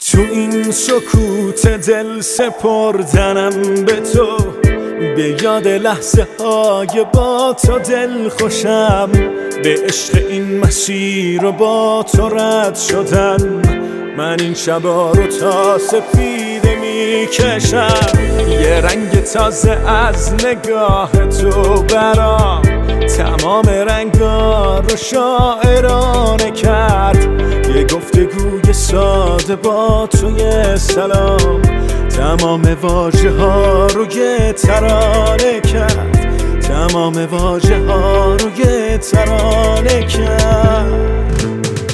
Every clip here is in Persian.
تو این سکوت دل سپردنم به تو، به یاد لحظه های با تو دل خوشم، به عشق این مسیر و با تو رد شدن. من این شبا رو تا سپیده میکشم، یه رنگ تازه از نگاه تو برام تمام رنگا رو شاعرانه کرد. یه گفتگوی ساده با توی سلام تمام واژه ها رو یه ترانه کرد، تمام واژه ها رو یه ترانه کرد.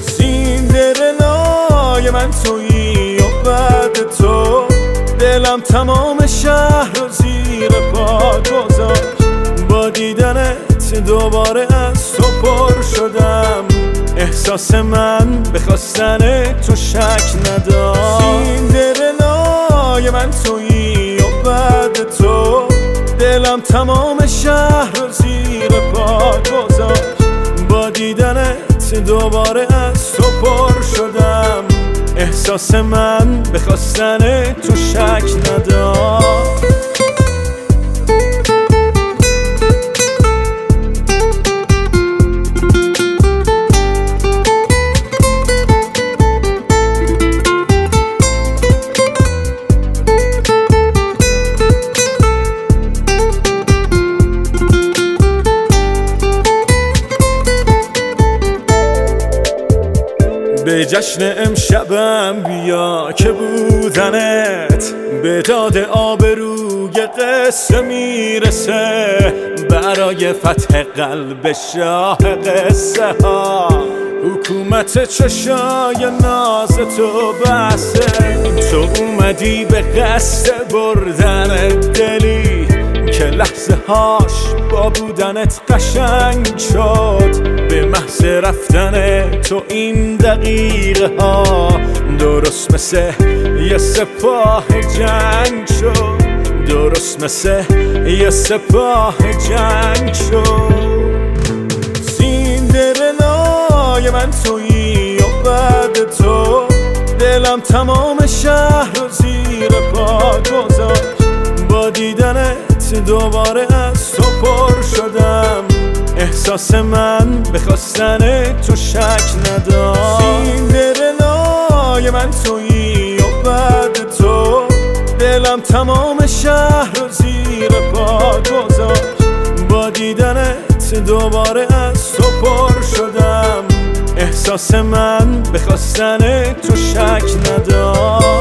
سیندرلای من تویی و بعد تو دلم تمام شهر رو زیر پا گذاشت. با دیدنت دوباره از تو پر شدم، احساس من به خواستن تو شک نداشت. سیندرلای من تویی و بعد تو دلم تمام شهر رو زیر پا گذاشت. با دیدنت دوباره از تو پر شدم، احساس من به خواستن تو شک نداشت. به جشن امشبم بیا که بودنت به داد آبروی قصه میرسه، برای فتح قلب شاه قصه ها حکومت چشای ناز تو بسه. تو اومدی به قصد بردن دلی که لحظه هاش با بودنت قشنگ شد. به محض رفتن تو این دقیقه ها درست مثل یه سپاه جنگ شد، درست مثل یه سپاه جنگ شد. سیندرلای من تویی و بعد تو دلم تمام شهر رو زیر پا گذاشت. با دیدنت دوباره از تو پر شدم، احساس من به خواستن تو شک نداشت. سیندرلای من تویی و بعد تو دلم تمام شهر رو زیر پا گذاشت. با دیدنت دوباره از تو پر شدم، احساس من به خواستن تو شک نداشت.